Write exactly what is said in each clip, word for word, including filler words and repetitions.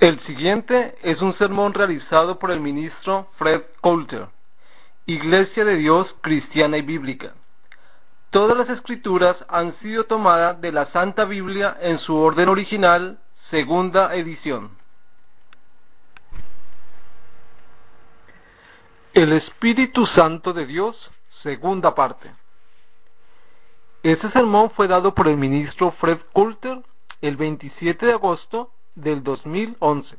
El siguiente es un sermón realizado por el ministro Fred Coulter, Iglesia de Dios Cristiana y Bíblica. Todas las escrituras han sido tomadas de la Santa Biblia en su orden original, segunda edición. El Espíritu Santo de Dios, segunda parte. Este sermón fue dado por el ministro Fred Coulter el veintisiete de agosto del dos mil once.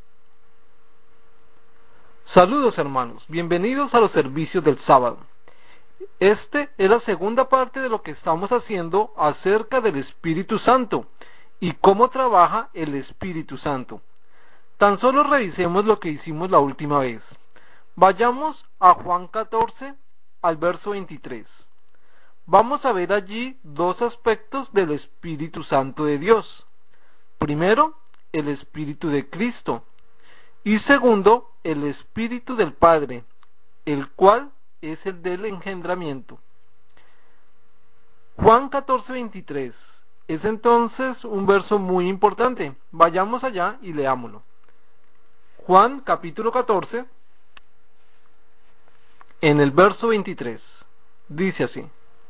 Saludos, hermanos, bienvenidos a los servicios del sábado. Este es la segunda parte de lo que estamos haciendo acerca del Espíritu Santo y cómo trabaja el Espíritu Santo. Tan solo revisemos lo que hicimos la última vez. Vayamos a Juan catorce, al verso veintitrés. Vamos a ver allí dos aspectos del Espíritu Santo de Dios. Primero, el Espíritu de Cristo. Y segundo, el Espíritu del Padre, el cual es el del engendramiento. Juan catorce, veintitrés es entonces un verso muy importante. Vayamos allá y leámoslo. Juan capítulo catorce, en el verso veintitrés, dice así: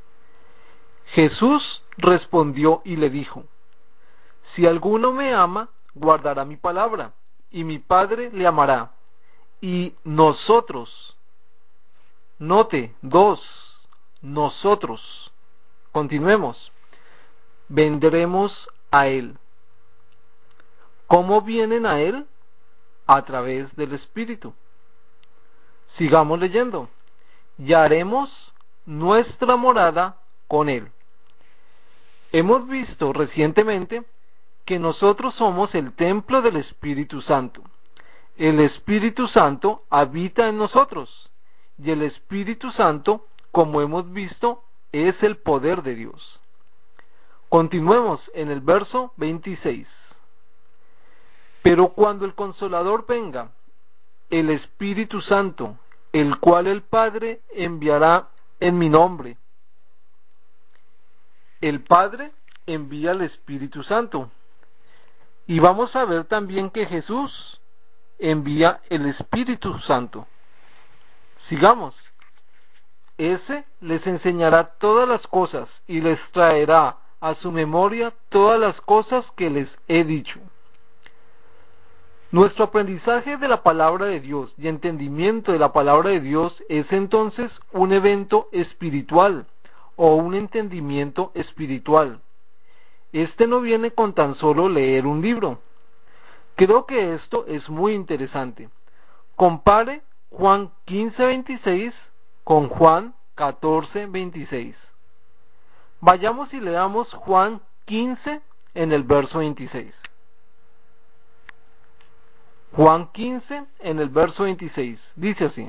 Jesús respondió y le dijo: Si alguno me ama, guardará mi palabra, y mi Padre le amará, y nosotros, note, dos, nosotros, continuemos, vendremos a Él. ¿Cómo vienen a Él? A través del Espíritu. Sigamos leyendo. Y haremos nuestra morada con Él. Hemos visto recientemente que nosotros somos el templo del Espíritu Santo. El Espíritu Santo habita en nosotros, y el Espíritu Santo, como hemos visto, es el poder de Dios. Continuemos en el verso veintiséis. Pero cuando el Consolador venga, el Espíritu Santo, el cual el Padre enviará en mi nombre. El Padre envía al Espíritu Santo. Y vamos a ver también que Jesús envía el Espíritu Santo. Sigamos. Ese les enseñará todas las cosas y les traerá a su memoria todas las cosas que les he dicho. Nuestro aprendizaje de la palabra de Dios y entendimiento de la palabra de Dios es entonces un evento espiritual o un entendimiento espiritual. Este no viene con tan solo leer un libro. Creo que esto es muy interesante. Compare Juan quince, veintiséis con Juan catorce, veintiséis. Vayamos y leamos Juan quince en el verso veintiséis. Juan quince en el verso veintiséis dice así: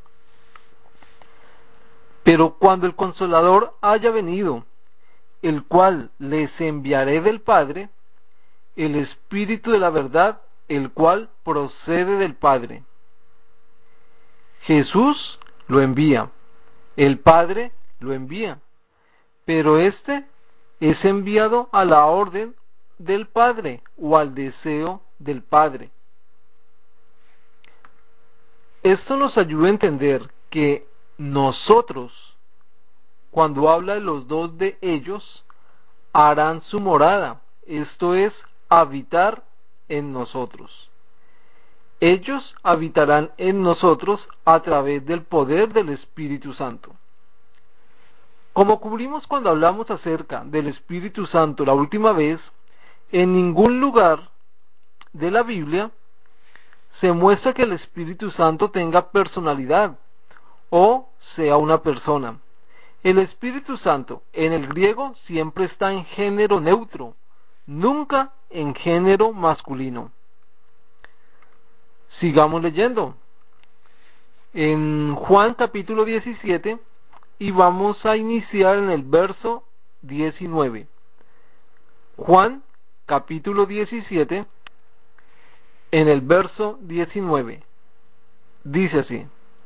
Pero cuando el Consolador haya venido, el cual les enviaré del Padre, el Espíritu de la verdad, el cual procede del Padre. Jesús lo envía, el Padre lo envía, pero éste es enviado a la orden del Padre o al deseo del Padre. Esto nos ayuda a entender que nosotros, cuando habla de los dos de ellos, harán su morada, esto es, habitar en nosotros. Ellos habitarán en nosotros a través del poder del Espíritu Santo. Como cubrimos cuando hablamos acerca del Espíritu Santo la última vez, en ningún lugar de la Biblia se muestra que el Espíritu Santo tenga personalidad o sea una persona. El Espíritu Santo en el griego siempre está en género neutro, nunca en género masculino. Sigamos leyendo en Juan capítulo diecisiete y vamos a iniciar en el verso diecinueve. Juan capítulo diecisiete en el verso diecinueve dice así: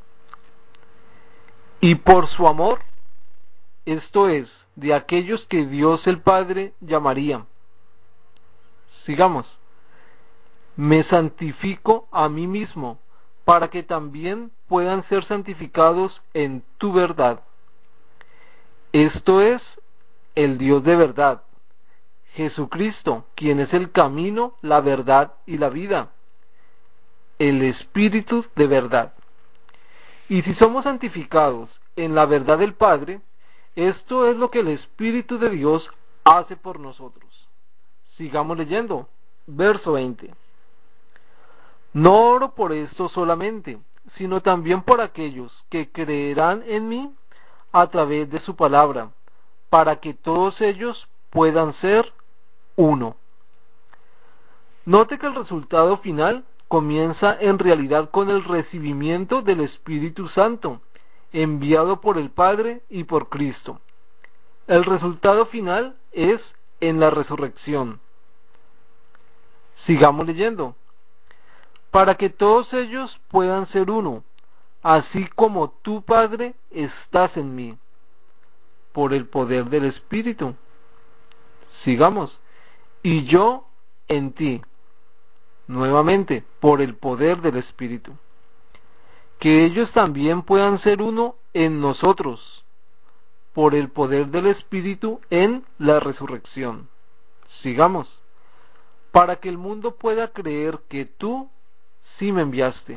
Y por su amor, esto es, de aquellos que Dios el Padre llamaría. Sigamos. Me santifico a mí mismo, para que también puedan ser santificados en tu verdad. Esto es el Dios de verdad, Jesucristo, quien es el camino, la verdad y la vida, el Espíritu de verdad. Y si somos santificados en la verdad del Padre, esto es lo que el Espíritu de Dios hace por nosotros. Sigamos leyendo. Verso veinte. No oro por esto solamente, sino también por aquellos que creerán en mí a través de su palabra, para que todos ellos puedan ser uno. Note que el resultado final comienza en realidad con el recibimiento del Espíritu Santo, enviado por el Padre y por Cristo. El resultado final es en la resurrección. Sigamos leyendo. Para que todos ellos puedan ser uno, así como tú, Padre, estás en mí, por el poder del Espíritu. Sigamos. Y yo en ti, nuevamente, por el poder del Espíritu. Que ellos también puedan ser uno en nosotros, por el poder del Espíritu en la resurrección. Sigamos. Para que el mundo pueda creer que tú sí me enviaste.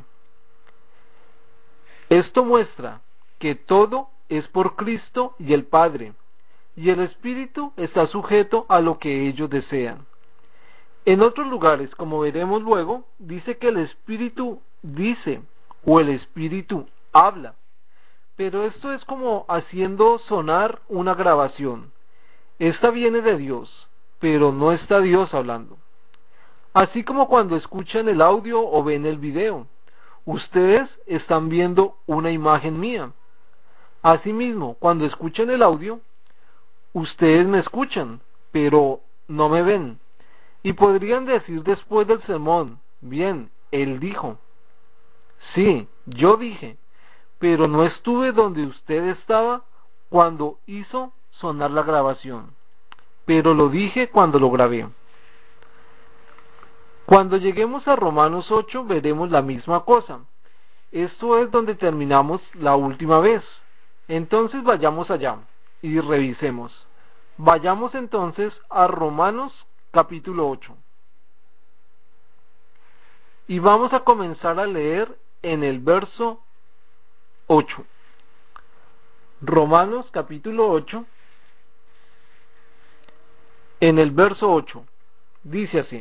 Esto muestra que todo es por Cristo y el Padre, y el Espíritu está sujeto a lo que ellos desean. En otros lugares, como veremos luego, dice que el Espíritu dice, o el Espíritu habla, pero esto es como haciendo sonar una grabación. Esta viene de Dios, pero no está Dios hablando. Así como cuando escuchan el audio o ven el video, ustedes están viendo una imagen mía. Asimismo, cuando escuchan el audio, ustedes me escuchan, pero no me ven. Y podrían decir después del sermón, bien, él dijo. Sí, yo dije, pero no estuve donde usted estaba cuando hizo sonar la grabación, pero lo dije cuando lo grabé. Cuando lleguemos a Romanos ocho veremos la misma cosa. Esto es donde terminamos la última vez. Entonces vayamos allá y revisemos. Vayamos entonces a Romanos capítulo ocho. Y vamos a comenzar a leer en el verso ocho. Romanos capítulo ocho, en el verso ocho, dice así: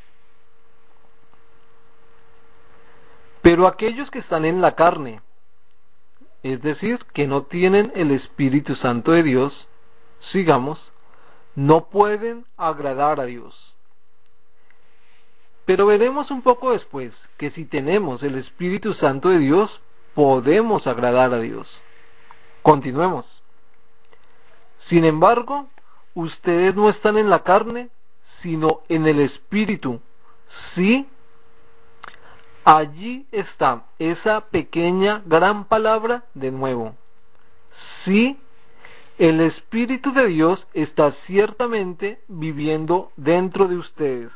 Pero aquellos que están en la carne, es decir, que no tienen el Espíritu Santo de Dios, sigamos, no pueden agradar a Dios. Pero veremos un poco después que si tenemos el Espíritu Santo de Dios, podemos agradar a Dios. Continuemos. Sin embargo, ustedes no están en la carne, sino en el Espíritu. Sí, allí está esa pequeña gran palabra de nuevo. Sí, el Espíritu de Dios está ciertamente viviendo dentro de ustedes.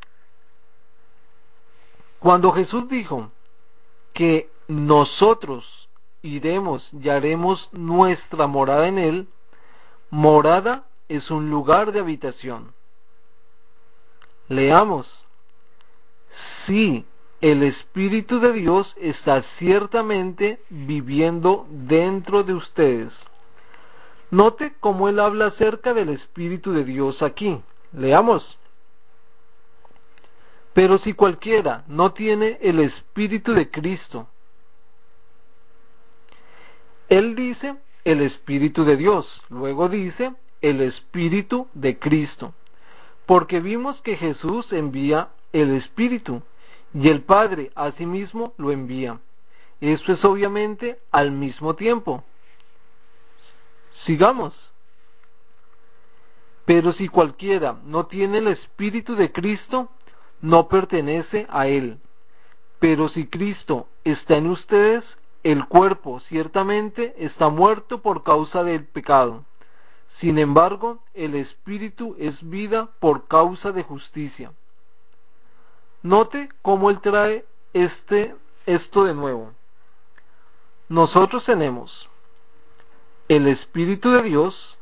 Cuando Jesús dijo que nosotros iremos y haremos nuestra morada en Él, morada es un lugar de habitación. Leamos. Sí, el Espíritu de Dios está ciertamente viviendo dentro de ustedes. Note cómo él habla acerca del Espíritu de Dios aquí. Leamos. Pero si cualquiera no tiene el Espíritu de Cristo, él dice el Espíritu de Dios, luego dice el Espíritu de Cristo, porque vimos que Jesús envía el Espíritu y el Padre asimismo lo envía. Esto es obviamente al mismo tiempo. Sigamos. Pero si cualquiera no tiene el Espíritu de Cristo, no pertenece a él. Pero si Cristo está en ustedes, el cuerpo ciertamente está muerto por causa del pecado. Sin embargo, el Espíritu es vida por causa de justicia. Note cómo él trae este, esto de nuevo. Nosotros tenemos el Espíritu de Dios,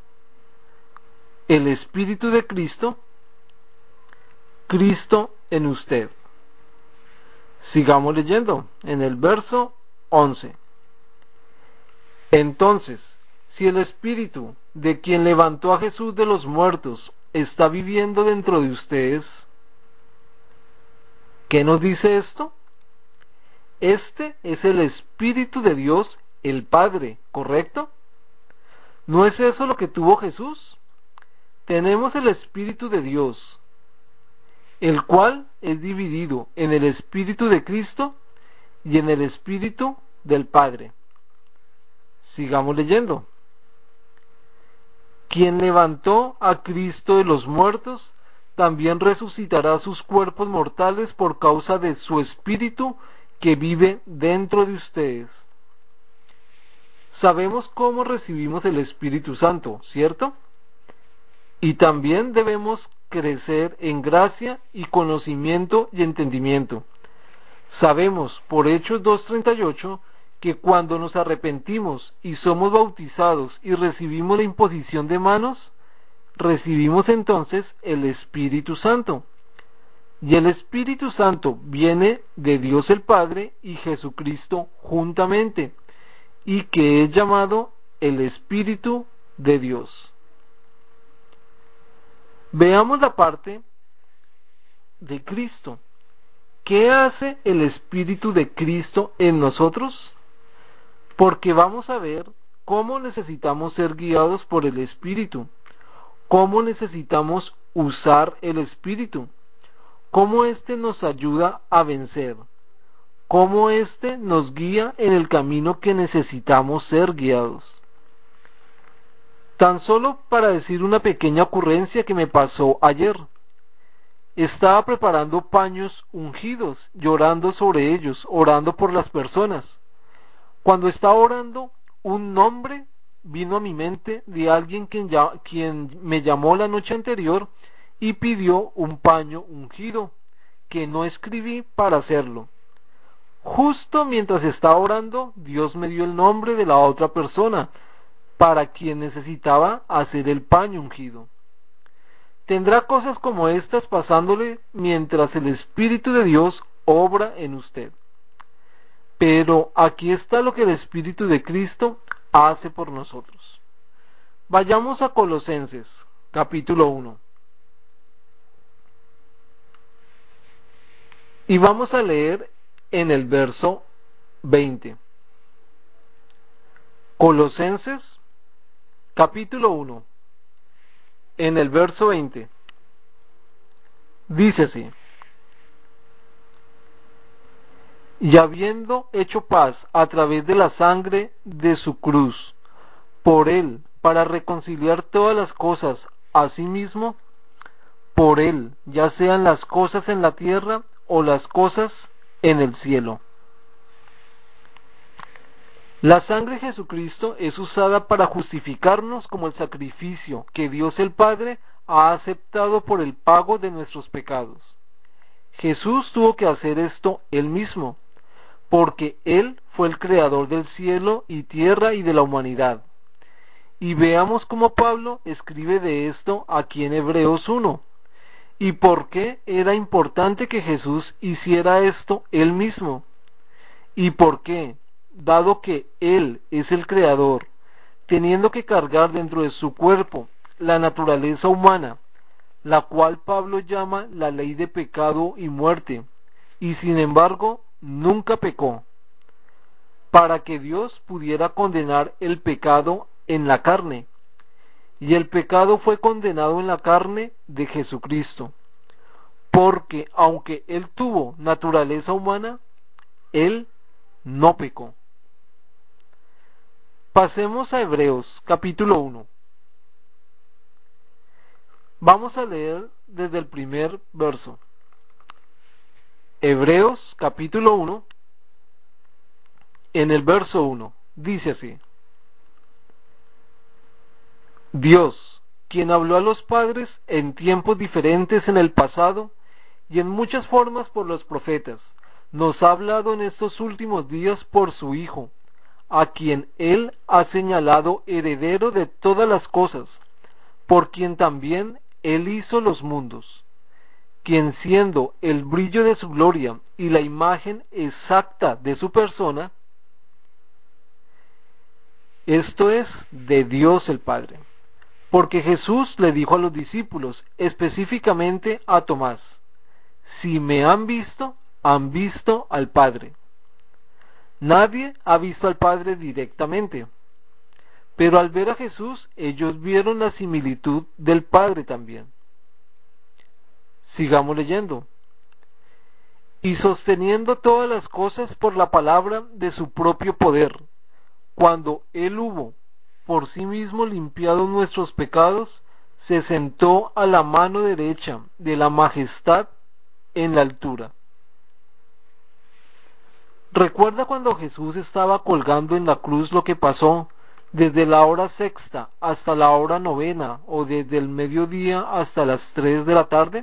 el Espíritu de Cristo, Cristo en usted. Sigamos leyendo en el verso once. Entonces, si el Espíritu de quien levantó a Jesús de los muertos está viviendo dentro de ustedes, ¿qué nos dice esto? Este es el Espíritu de Dios, el Padre, ¿correcto? ¿No es eso lo que tuvo Jesús? Tenemos el Espíritu de Dios, el cual es dividido en el Espíritu de Cristo y en el Espíritu del Padre. Sigamos leyendo. Quien levantó a Cristo de los muertos, también resucitará sus cuerpos mortales por causa de su Espíritu que vive dentro de ustedes. Sabemos cómo recibimos el Espíritu Santo, ¿cierto? Y también debemos crecer en gracia y conocimiento y entendimiento. Sabemos por Hechos dos treinta y ocho que cuando nos arrepentimos y somos bautizados y recibimos la imposición de manos, recibimos entonces el Espíritu Santo. Y el Espíritu Santo viene de Dios el Padre y Jesucristo juntamente, y que es llamado el Espíritu de Dios. Veamos la parte de Cristo. ¿Qué hace el Espíritu de Cristo en nosotros? Porque vamos a ver cómo necesitamos ser guiados por el Espíritu, cómo necesitamos usar el Espíritu, cómo éste nos ayuda a vencer, cómo éste nos guía en el camino que necesitamos ser guiados. Tan solo para decir una pequeña ocurrencia que me pasó ayer. Estaba preparando paños ungidos, llorando sobre ellos, orando por las personas. Cuando estaba orando, un nombre vino a mi mente de alguien quien, ya, quien me llamó la noche anterior y pidió un paño ungido, que no escribí para hacerlo. Justo mientras estaba orando, Dios me dio el nombre de la otra persona, para quien necesitaba hacer el paño ungido. Tendrá cosas como estas pasándole mientras el Espíritu de Dios obra en usted. Pero aquí está lo que el Espíritu de Cristo hace por nosotros. Vayamos a Colosenses, capítulo uno. Y vamos a leer en el verso veinte. Colosenses, capítulo uno, en el verso veinte. Dice así: y habiendo hecho paz a través de la sangre de su cruz, por él, para reconciliar todas las cosas a sí mismo, por él, ya sean las cosas en la tierra o las cosas en el cielo. La sangre de Jesucristo es usada para justificarnos como el sacrificio que Dios el Padre ha aceptado por el pago de nuestros pecados. Jesús tuvo que hacer esto él mismo, porque Él fue el creador del cielo y tierra y de la humanidad. Y veamos cómo Pablo escribe de esto aquí en Hebreos uno. ¿Y por qué era importante que Jesús hiciera esto él mismo? ¿Y por qué, dado que Él es el creador, teniendo que cargar dentro de su cuerpo la naturaleza humana, la cual Pablo llama la ley de pecado y muerte, y sin embargo nunca pecó, para que Dios pudiera condenar el pecado en la carne? Y el pecado fue condenado en la carne de Jesucristo, porque aunque Él tuvo naturaleza humana, Él no pecó. Pasemos a Hebreos capítulo uno. Vamos a leer desde el primer verso. Hebreos capítulo uno, en el verso uno, dice así: Dios, quien habló a los padres en tiempos diferentes en el pasado, y en muchas formas por los profetas, nos ha hablado en estos últimos días por su Hijo, a quien Él ha señalado heredero de todas las cosas, por quien también Él hizo los mundos, quien siendo el brillo de su gloria y la imagen exacta de su persona, esto es, de Dios el Padre. Porque Jesús le dijo a los discípulos, específicamente a Tomás, si me han visto, han visto al Padre. Nadie ha visto al Padre directamente, pero al ver a Jesús, ellos vieron la similitud del Padre también. Sigamos leyendo. Y sosteniendo todas las cosas por la palabra de su propio poder, cuando Él hubo por sí mismo limpiado nuestros pecados, se sentó a la mano derecha de la majestad en la altura. ¿Recuerda cuando Jesús estaba colgando en la cruz lo que pasó desde la hora sexta hasta la hora novena o desde el mediodía hasta las tres de la tarde?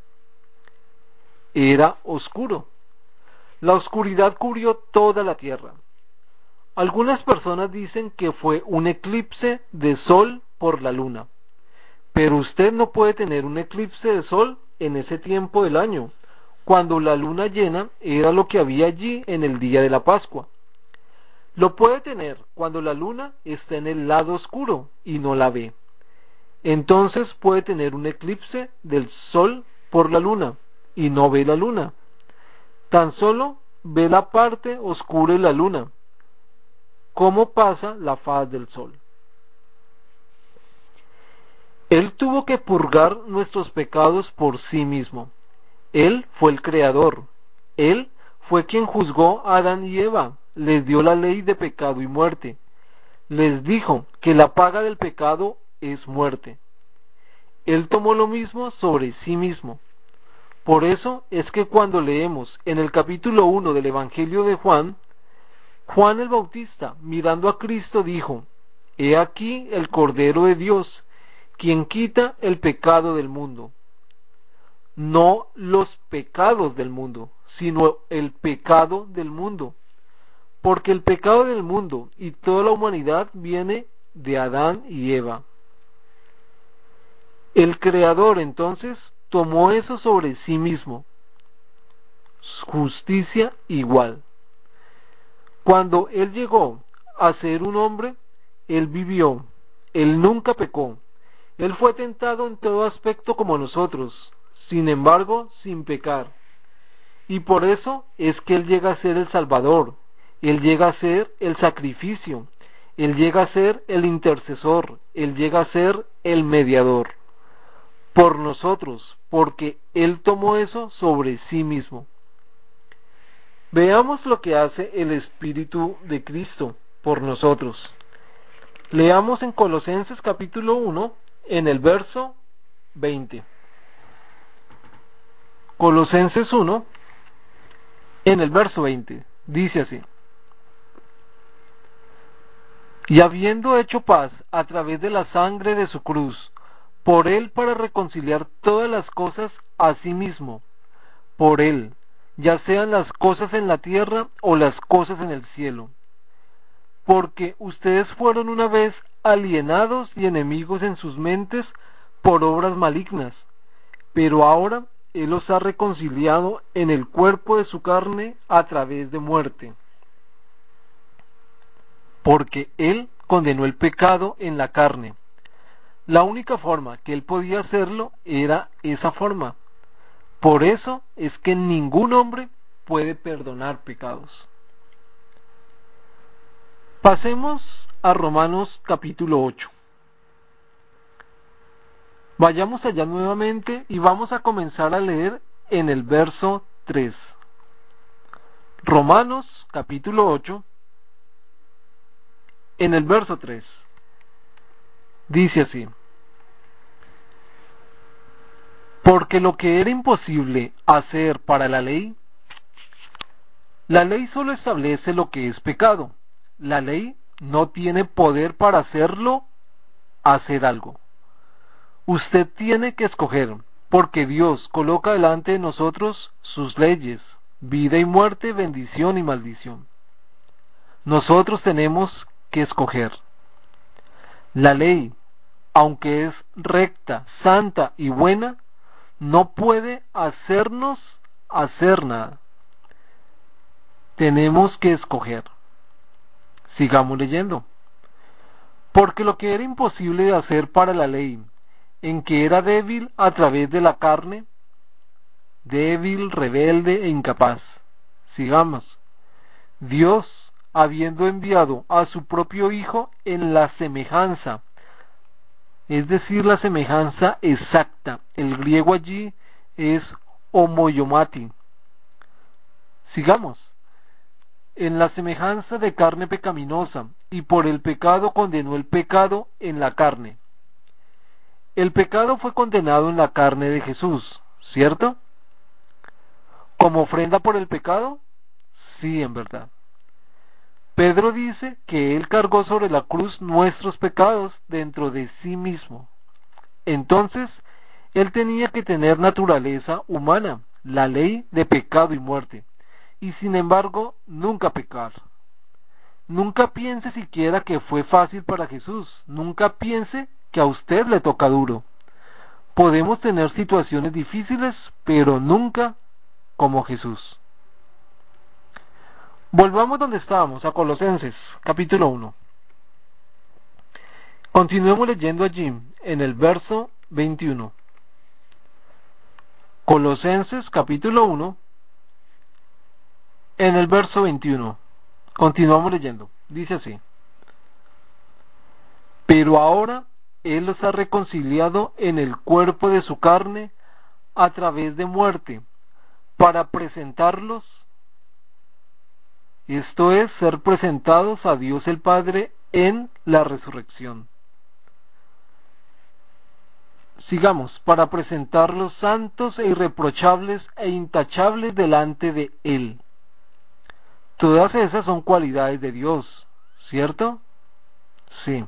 Era oscuro. La oscuridad cubrió toda la tierra. Algunas personas dicen que fue un eclipse de sol por la luna, pero usted no puede tener un eclipse de sol en ese tiempo del año, cuando la luna llena era lo que había allí en el día de la Pascua. Lo puede tener cuando la luna está en el lado oscuro y no la ve. Entonces puede tener un eclipse del sol por la luna y no ve la luna. Tan solo ve la parte oscura de la luna, cómo pasa la faz del sol. Él tuvo que purgar nuestros pecados por sí mismo. Él fue el creador. Él fue quien juzgó a Adán y Eva, les dio la ley de pecado y muerte. Les dijo que la paga del pecado es muerte. Él tomó lo mismo sobre sí mismo. Por eso es que cuando leemos en el capítulo uno del Evangelio de Juan, Juan el Bautista, mirando a Cristo, dijo, He aquí el Cordero de Dios, quien quita el pecado del mundo. No los pecados del mundo, sino el pecado del mundo. Porque el pecado del mundo y toda la humanidad viene de Adán y Eva. El Creador entonces tomó eso sobre sí mismo. Justicia igual. Cuando Él llegó a ser un hombre, Él vivió, Él nunca pecó. Él fue tentado en todo aspecto como nosotros, sin embargo, sin pecar. Y por eso es que Él llega a ser el Salvador, Él llega a ser el sacrificio, Él llega a ser el intercesor, Él llega a ser el mediador. Por nosotros, porque Él tomó eso sobre sí mismo. Veamos lo que hace el Espíritu de Cristo por nosotros. Leamos en Colosenses capítulo uno, en el verso veinte. Colosenses uno, en el verso veinte, dice así: Y habiendo hecho paz a través de la sangre de su cruz, por Él para reconciliar todas las cosas a sí mismo, por Él, ya sean las cosas en la tierra o las cosas en el cielo. Porque ustedes fueron una vez alienados y enemigos en sus mentes por obras malignas, pero ahora Él los ha reconciliado en el cuerpo de su carne a través de muerte. Porque Él condenó el pecado en la carne. La única forma que Él podía hacerlo era esa forma. Por eso es que ningún hombre puede perdonar pecados. Pasemos a Romanos capítulo ocho. Vayamos allá nuevamente y vamos a comenzar a leer en el verso tres. Romanos capítulo ocho, en el verso tres. Dice así: Porque lo que era imposible hacer para la ley, la ley solo establece lo que es pecado. La ley no tiene poder para hacerlo hacer algo. Usted tiene que escoger, porque Dios coloca delante de nosotros sus leyes, vida y muerte, bendición y maldición. Nosotros tenemos que escoger. La ley, aunque es recta, santa y buena, no puede hacernos hacer nada. Tenemos que escoger. Sigamos leyendo. Porque lo que era imposible de hacer para la ley, en que era débil a través de la carne, débil, rebelde e incapaz. Sigamos. Dios, habiendo enviado a su propio Hijo en la semejanza, es decir, la semejanza exacta. El griego allí es homoiomati. Sigamos. En la semejanza de carne pecaminosa, y por el pecado condenó el pecado en la carne. El pecado fue condenado en la carne de Jesús, ¿cierto? ¿Como ofrenda por el pecado? Sí, en verdad. Pedro dice que Él cargó sobre la cruz nuestros pecados dentro de sí mismo. Entonces, Él tenía que tener naturaleza humana, la ley de pecado y muerte, y sin embargo, nunca pecar. Nunca piense siquiera que fue fácil para Jesús, nunca piense que a usted le toca duro. Podemos tener situaciones difíciles, pero nunca como Jesús. Volvamos donde estábamos, a Colosenses, capítulo uno. Continuemos leyendo allí, en el verso veintiuno. Colosenses, capítulo uno, en el verso veintiuno. Continuamos leyendo. Dice así. Pero ahora Él los ha reconciliado en el cuerpo de su carne a través de muerte, para presentarlos, esto es, ser presentados a Dios el Padre en la resurrección. Sigamos, para presentarlos santos e irreprochables e intachables delante de Él. Todas esas son cualidades de Dios, ¿cierto? Sí.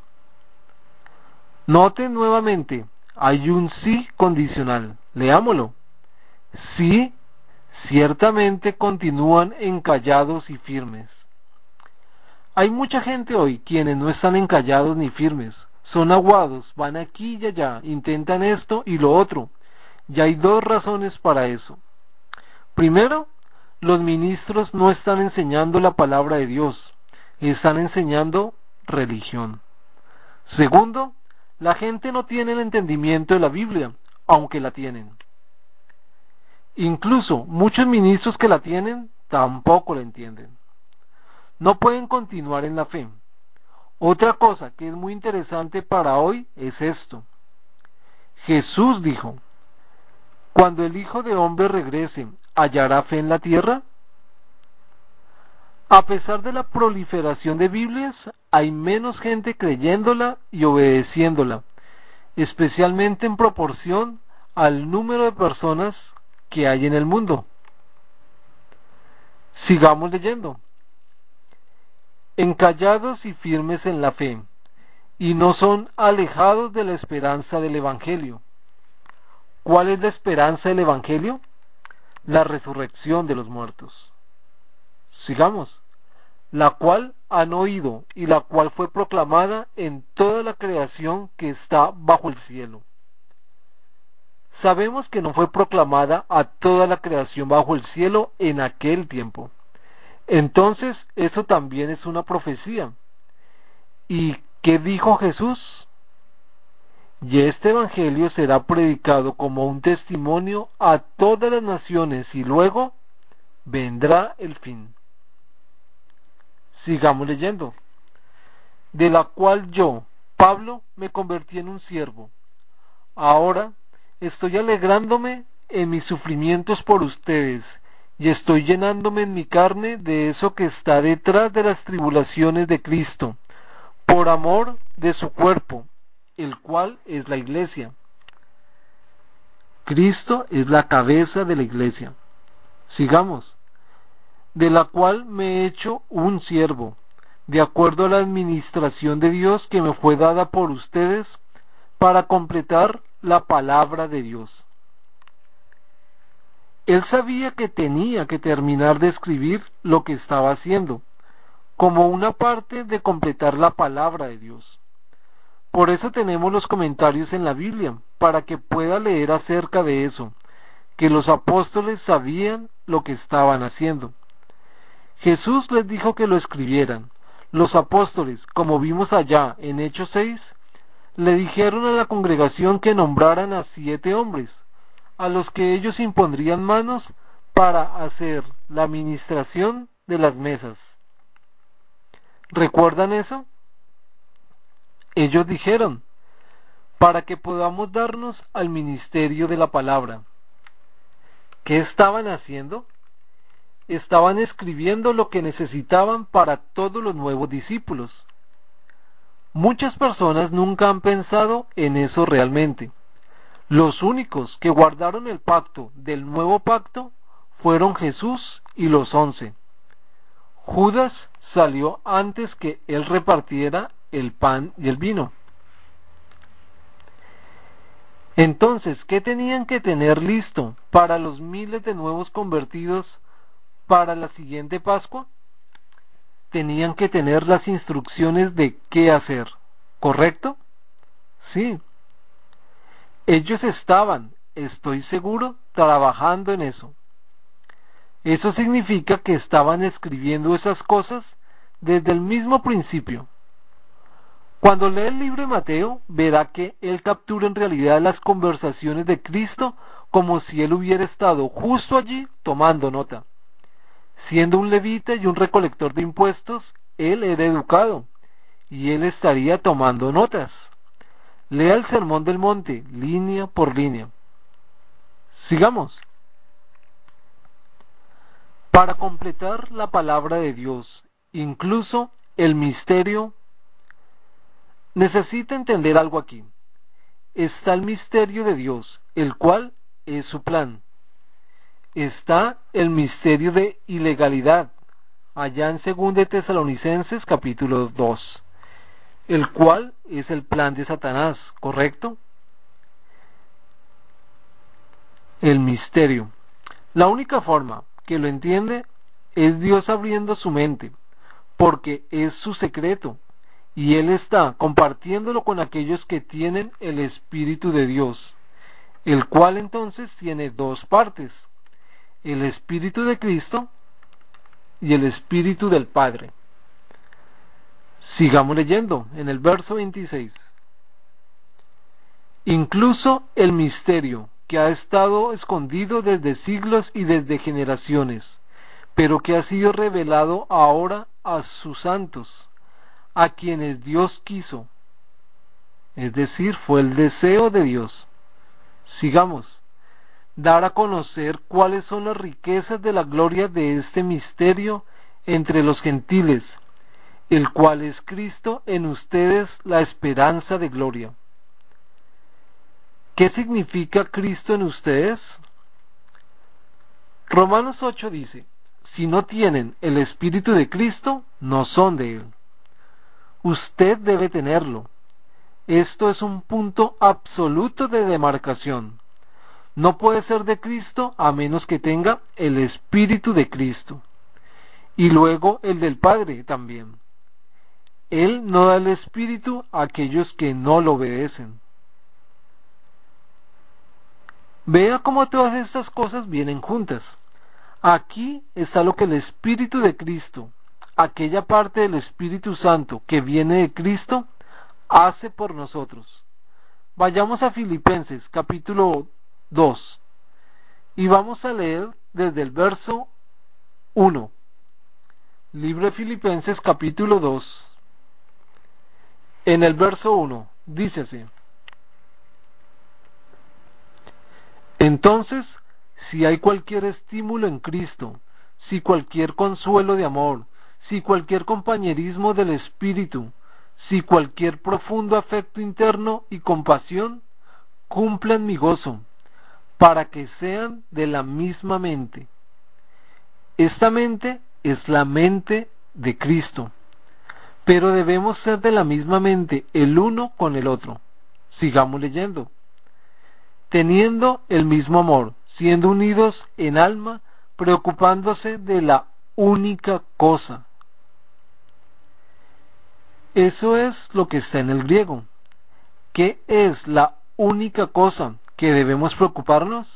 Noten nuevamente, hay un sí condicional. Leámoslo. Sí, ciertamente continúan encallados y firmes. Hay mucha gente hoy quienes no están encallados ni firmes, son aguados, van aquí y allá, intentan esto y lo otro. Y hay dos razones para eso. Primero, los ministros no están enseñando la palabra de Dios, están enseñando religión. Segundo, la gente no tiene el entendimiento de la Biblia, aunque la tienen. Incluso muchos ministros que la tienen tampoco la entienden. No pueden continuar en la fe. Otra cosa que es muy interesante para hoy es esto. Jesús dijo, cuando el Hijo de Hombre regrese, ¿hallará fe en la tierra? A pesar de la proliferación de Biblias, hay menos gente creyéndola y obedeciéndola, especialmente en proporción al número de personas que hay en el mundo. Sigamos leyendo. Encallados y firmes en la fe, y no son alejados de la esperanza del Evangelio. ¿Cuál es la esperanza del Evangelio? La resurrección de los muertos. Sigamos. La cual han oído y la cual fue proclamada en toda la creación que está bajo el cielo. Sabemos que no fue proclamada a toda la creación bajo el cielo en aquel tiempo. Entonces, eso también es una profecía. ¿Y qué dijo Jesús? Y este evangelio será predicado como un testimonio a todas las naciones y luego vendrá el fin. Sigamos leyendo. De la cual yo, Pablo, me convertí en un siervo. Ahora estoy alegrándome en mis sufrimientos por ustedes y estoy llenándome en mi carne de eso que está detrás de las tribulaciones de Cristo, por amor de su cuerpo, el cual es la iglesia. Cristo es la cabeza de la iglesia. Sigamos. De la cual me he hecho un siervo, de acuerdo a la administración de Dios que me fue dada por ustedes para completar la palabra de Dios. Él sabía que tenía que terminar de escribir lo que estaba haciendo, como una parte de completar la palabra de Dios. Por eso tenemos los comentarios en la Biblia, para que pueda leer acerca de eso, que los apóstoles sabían lo que estaban haciendo. Jesús les dijo que lo escribieran. Los apóstoles, como vimos allá en Hechos seis, le dijeron a la congregación que nombraran a siete hombres, a los que ellos impondrían manos para hacer la administración de las mesas. ¿Recuerdan eso? Ellos dijeron, para que podamos darnos al ministerio de la palabra. ¿Qué estaban haciendo? Estaban escribiendo lo que necesitaban para todos los nuevos discípulos. Muchas personas nunca han pensado en eso realmente. Los únicos que guardaron el pacto del nuevo pacto fueron Jesús y los once. Judas salió antes que él repartiera el pan y el vino. Entonces, ¿qué tenían que tener listo para los miles de nuevos convertidos para la siguiente Pascua? Tenían que tener las instrucciones de qué hacer, ¿correcto? Sí. Ellos estaban, estoy seguro, trabajando en eso. Eso significa que estaban escribiendo esas cosas desde el mismo principio. Cuando lee el libro de Mateo, verá que él captura en realidad las conversaciones de Cristo como si él hubiera estado justo allí tomando nota. Siendo un levita y un recolector de impuestos, él era educado y él estaría tomando notas. Lea el Sermón del Monte, línea por línea. Sigamos. Para completar la palabra de Dios, incluso el misterio, necesita entender algo aquí. Está el misterio de Dios, el cual es su plan. Está el misterio de ilegalidad, allá en Segunda de Tesalonicenses capítulo dos, el cual es el plan de Satanás, ¿correcto? El misterio. La única forma que lo entiende es Dios abriendo su mente, porque es su secreto, y Él está compartiéndolo con aquellos que tienen el Espíritu de Dios, el cual entonces tiene dos partes, el Espíritu de Cristo y el Espíritu del Padre. Sigamos leyendo en el verso veintiséis. Incluso el misterio que ha estado escondido desde siglos y desde generaciones, pero que ha sido revelado ahora a sus santos, a quienes Dios quiso, es decir, fue el deseo de Dios. Sigamos. Dar a conocer cuáles son las riquezas de la gloria de este misterio entre los gentiles, el cual es Cristo en ustedes, la esperanza de gloria. ¿Qué significa Cristo en ustedes? Romanos ocho dice, si no tienen el Espíritu de Cristo, no son de Él. Usted debe tenerlo. Esto es un punto absoluto de demarcación. No puede ser de Cristo a menos que tenga el Espíritu de Cristo. Y luego el del Padre también. Él no da el Espíritu a aquellos que no lo obedecen. Vea cómo todas estas cosas vienen juntas. Aquí está lo que el Espíritu de Cristo, aquella parte del Espíritu Santo que viene de Cristo, hace por nosotros. Vayamos a Filipenses capítulo dos y vamos a leer desde el verso uno. Libro de Filipenses capítulo dos. En el verso uno dice así: Entonces, si hay cualquier estímulo en Cristo, si cualquier consuelo de amor, si cualquier compañerismo del Espíritu, si cualquier profundo afecto interno y compasión, cumplan mi gozo, para que sean de la misma mente. Esta mente es la mente de Cristo, pero debemos ser de la misma mente el uno con el otro. Sigamos leyendo. Teniendo el mismo amor, siendo unidos en alma, preocupándose de la única cosa. Eso es lo que está en el griego. ¿Qué es la única cosa que debemos preocuparnos?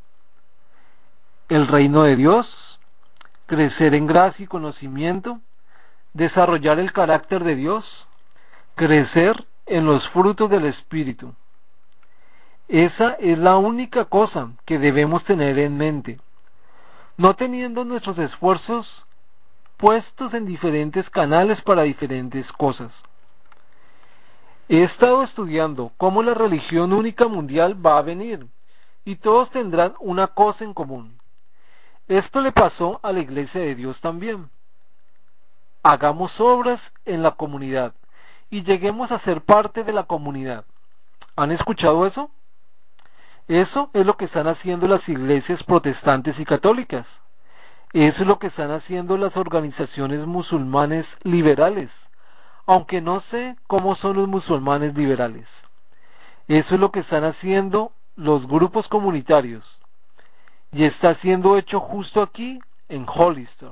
El reino de Dios, crecer en gracia y conocimiento, desarrollar el carácter de Dios, crecer en los frutos del Espíritu. Esa es la única cosa que debemos tener en mente, no teniendo nuestros esfuerzos puestos en diferentes canales para diferentes cosas. He estado estudiando cómo la religión única mundial va a venir, y todos tendrán una cosa en común. Esto le pasó a la Iglesia de Dios también. Hagamos obras en la comunidad y lleguemos a ser parte de la comunidad. ¿Han escuchado eso? Eso es lo que están haciendo las iglesias protestantes y católicas. Eso es lo que están haciendo las organizaciones musulmanes liberales, aunque no sé cómo son los musulmanes liberales. Eso es lo que están haciendo los grupos comunitarios, y está siendo hecho justo aquí en Hollister.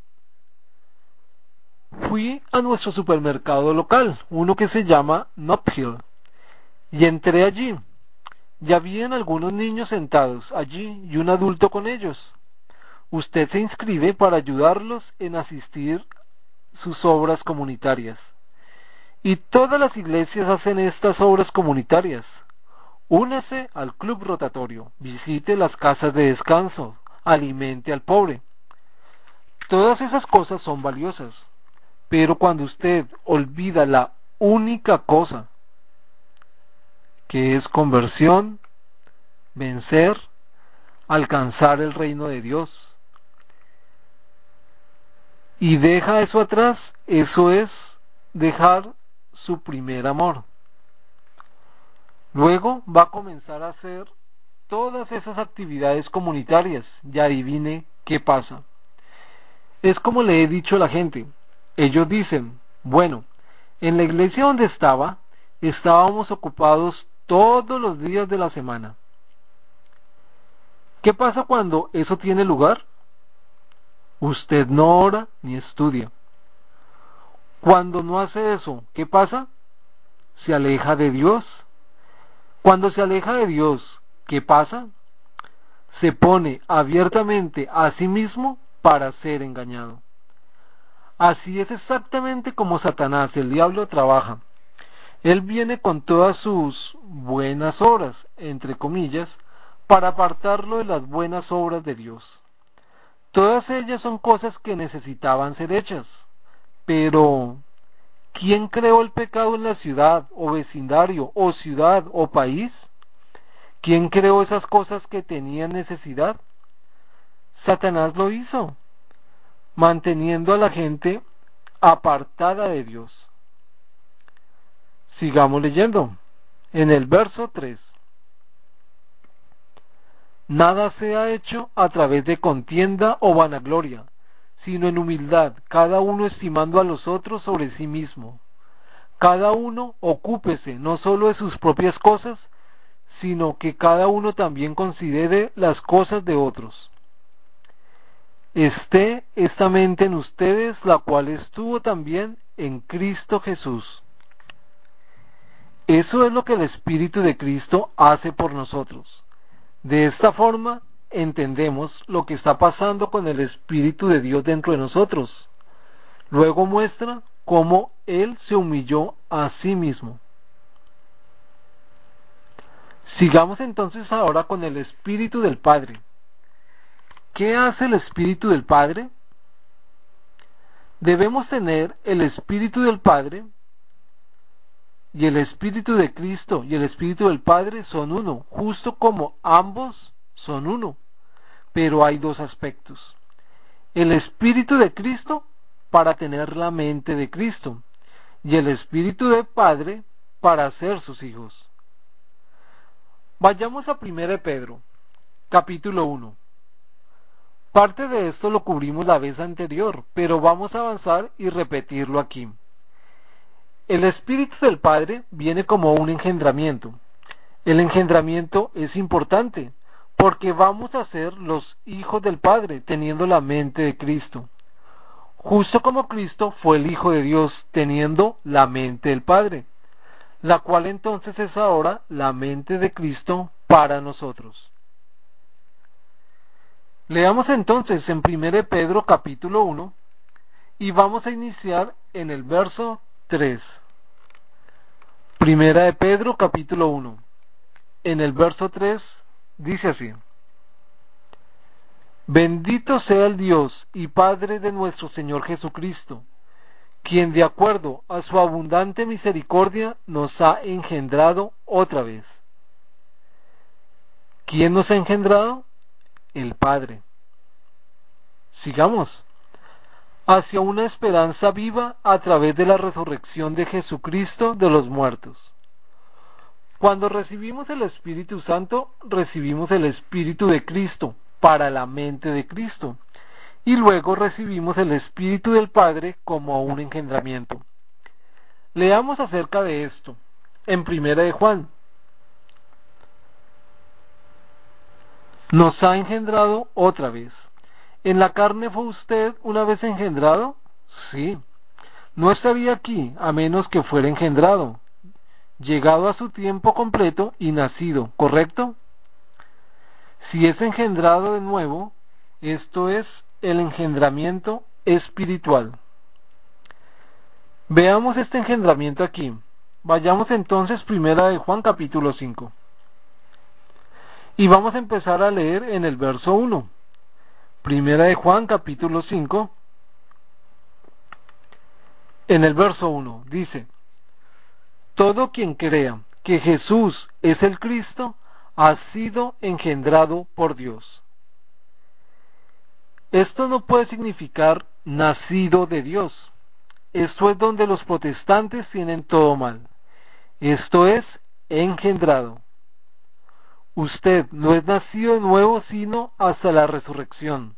Fui a nuestro supermercado local, uno que se llama Nothill, y entré allí. Ya habían algunos niños sentados allí y un adulto con ellos. Usted se inscribe para ayudarlos en asistir sus obras comunitarias. Y todas las iglesias hacen estas obras comunitarias. Únase al club rotatorio, visite las casas de descanso, alimente al pobre. Todas esas cosas son valiosas, pero cuando usted olvida la única cosa, que es conversión, vencer, alcanzar el reino de Dios, y deja eso atrás, eso es dejar su primer amor. Luego va a comenzar a hacer todas esas actividades comunitarias, y adivine qué pasa. Es como le he dicho a la gente, ellos dicen, bueno, en la iglesia donde estaba, estábamos ocupados todos los días de la semana. ¿Qué pasa cuando eso tiene lugar? Usted no ora ni estudia. Cuando no hace eso, ¿qué pasa? Se aleja de Dios. Cuando se aleja de Dios, ¿qué pasa? Se pone abiertamente a sí mismo para ser engañado. Así es exactamente como Satanás, el diablo, trabaja. Él viene con todas sus buenas obras, entre comillas, para apartarlo de las buenas obras de Dios. Todas ellas son cosas que necesitaban ser hechas, pero ¿quién creó el pecado en la ciudad, o vecindario, o ciudad, o país? ¿Quién creó esas cosas que tenían necesidad? Satanás lo hizo, manteniendo a la gente apartada de Dios. Sigamos leyendo. En el verso tres. Nada se ha hecho a través de contienda o vanagloria, sino en humildad, cada uno estimando a los otros sobre sí mismo. Cada uno ocúpese no solo de sus propias cosas, sino que cada uno también considere las cosas de otros. Esté esta mente en ustedes, la cual estuvo también en Cristo Jesús. Eso es lo que el Espíritu de Cristo hace por nosotros. De esta forma entendemos lo que está pasando con el Espíritu de Dios dentro de nosotros. Luego muestra cómo Él se humilló a sí mismo. Sigamos entonces ahora con el Espíritu del Padre. ¿Qué hace el Espíritu del Padre? Debemos tener el Espíritu del Padre, y el Espíritu de Cristo y el Espíritu del Padre son uno, justo como ambos son uno. Pero hay dos aspectos. El Espíritu de Cristo para tener la mente de Cristo, y el Espíritu del Padre para ser sus hijos. Vayamos a primera de Pedro, capítulo uno. Parte de esto lo cubrimos la vez anterior, pero vamos a avanzar y repetirlo aquí. El Espíritu del Padre viene como un engendramiento. El engendramiento es importante, porque vamos a ser los hijos del Padre, teniendo la mente de Cristo, justo como Cristo fue el Hijo de Dios, teniendo la mente del Padre, la cual entonces es ahora la mente de Cristo para nosotros. Leamos entonces en primera de Pedro capítulo uno y vamos a iniciar en el verso tres. Primera de Pedro capítulo uno. En el verso tres dice así: Bendito sea el Dios y Padre de nuestro Señor Jesucristo, quien de acuerdo a su abundante misericordia nos ha engendrado otra vez. ¿Quién nos ha engendrado? El Padre. Sigamos. Hacia una esperanza viva a través de la resurrección de Jesucristo de los muertos. Cuando recibimos el Espíritu Santo, recibimos el Espíritu de Cristo para la mente de Cristo, y luego recibimos el Espíritu del Padre como un engendramiento. Leamos acerca de esto en Primera de Juan. Nos ha engendrado otra vez. ¿En la carne fue usted una vez engendrado? Sí. No estaría aquí a menos que fuera engendrado, llegado a su tiempo completo y nacido, ¿correcto? Si es engendrado de nuevo, esto es el engendramiento espiritual. Veamos este engendramiento aquí. Vayamos entonces primera de Juan capítulo cinco. Y vamos a empezar a leer en el verso uno. Primera de Juan capítulo cinco. En el verso uno dice: Todo quien crea que Jesús es el Cristo ha sido engendrado por Dios. Esto no puede significar nacido de Dios. Esto es donde los protestantes tienen todo mal. Esto es engendrado. Usted no es nacido de nuevo sino hasta la resurrección.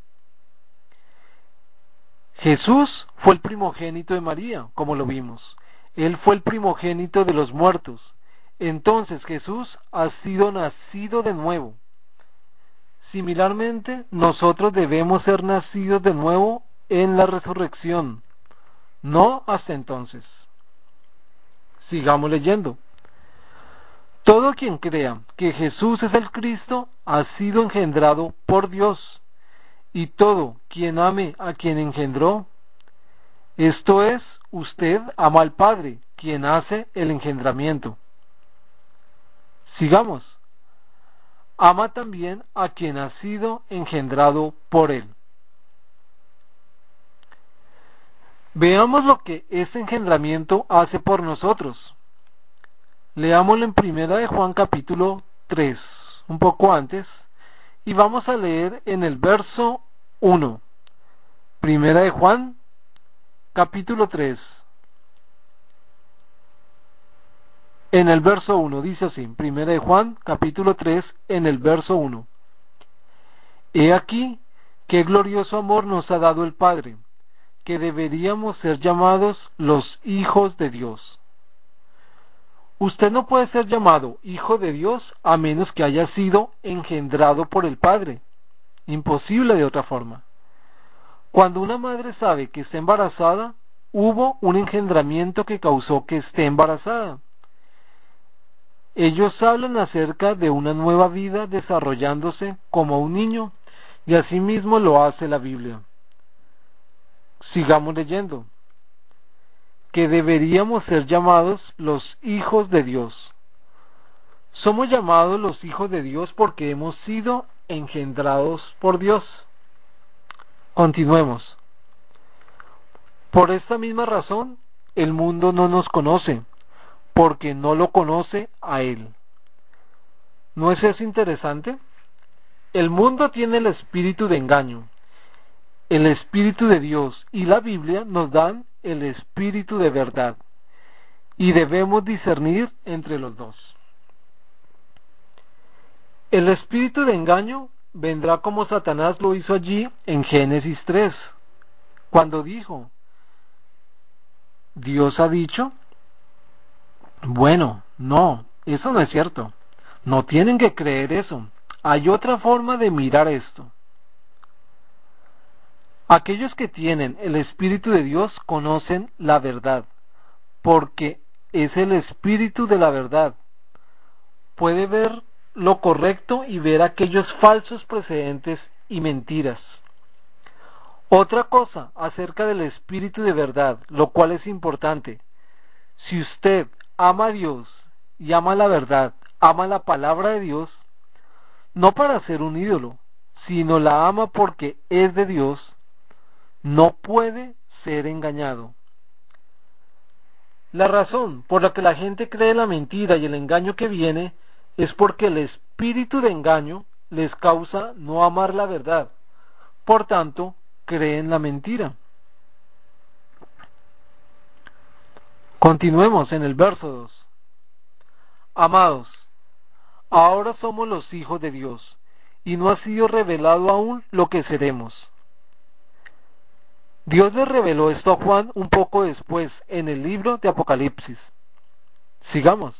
Jesús fue el primogénito de María, como lo vimos. Él fue el primogénito de los muertos. Entonces Jesús ha sido nacido de nuevo. Similarmente, nosotros debemos ser nacidos de nuevo en la resurrección, no hasta entonces. Sigamos leyendo. Todo quien crea que Jesús es el Cristo ha sido engendrado por Dios, y todo quien ame a quien engendró, esto es, usted ama al Padre, quien hace el engendramiento. Sigamos. Ama también a quien ha sido engendrado por él. Veamos lo que este engendramiento hace por nosotros. Leámoslo en primera de Juan capítulo tres, un poco antes, y vamos a leer en el verso uno. Primera de Juan capítulo tres. En el verso uno dice así, Primera de Juan capítulo tres, en el verso uno. He aquí qué glorioso amor nos ha dado el Padre, que deberíamos ser llamados los hijos de Dios. Usted no puede ser llamado hijo de Dios a menos que haya sido engendrado por el Padre. Imposible de otra forma. Cuando una madre sabe que está embarazada, hubo un engendramiento que causó que esté embarazada. Ellos hablan acerca de una nueva vida desarrollándose como un niño, y así mismo lo hace la Biblia. Sigamos leyendo. Que deberíamos ser llamados los hijos de Dios. Somos llamados los hijos de Dios porque hemos sido engendrados por Dios. Continuemos. Por esta misma razón, el mundo no nos conoce, porque no lo conoce a Él. ¿No es eso interesante? El mundo tiene el espíritu de engaño. El espíritu de Dios y la Biblia nos dan el espíritu de verdad, y debemos discernir entre los dos. El espíritu de engaño vendrá como Satanás lo hizo allí en Génesis tres, cuando dijo: ¿Dios ha dicho? Bueno, no, eso no es cierto. No tienen que creer eso. hay otra forma de mirar esto. Aquellos que tienen el Espíritu de Dios conocen la verdad, porque es el Espíritu de la verdad. Puede ver lo correcto y ver aquellos falsos precedentes y mentiras. Otra cosa acerca del Espíritu de verdad, lo cual es importante. Si usted ama a Dios y ama la verdad, ama la palabra de Dios, no para ser un ídolo, sino la ama porque es de Dios, no puede ser engañado. La razón por la que la gente cree la mentira y el engaño que viene es porque el espíritu de engaño les causa no amar la verdad. Por tanto, creen la mentira. Continuemos en el verso dos. Amados, ahora somos los hijos de Dios, y no ha sido revelado aún lo que seremos. Dios le reveló esto a Juan un poco después en el libro de Apocalipsis. Sigamos.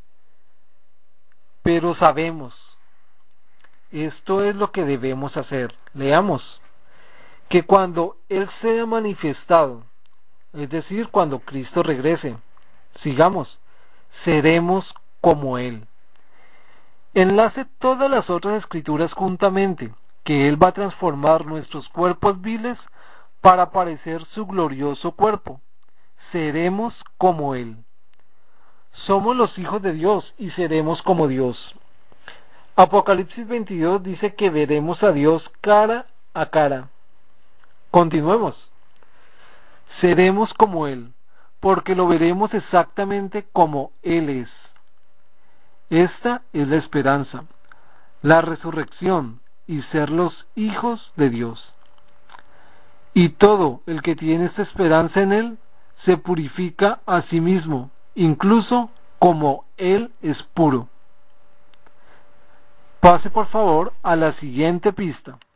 Pero sabemos, esto es lo que debemos hacer. Leamos, que cuando Él sea manifestado, es decir, cuando Cristo regrese, sigamos, seremos como Él. Enlace todas las otras escrituras juntamente, que Él va a transformar nuestros cuerpos viles para parecer su glorioso cuerpo. Seremos como Él. Somos los hijos de Dios y seremos como Dios. Apocalipsis veintidós dice que veremos a Dios cara a cara. Continuemos. Seremos como Él, porque lo veremos exactamente como Él es. Esta es la esperanza, la resurrección y ser los hijos de Dios. Y todo el que tiene esta esperanza en Él se purifica a sí mismo, incluso como Él es puro. Pase por favor a la siguiente pista.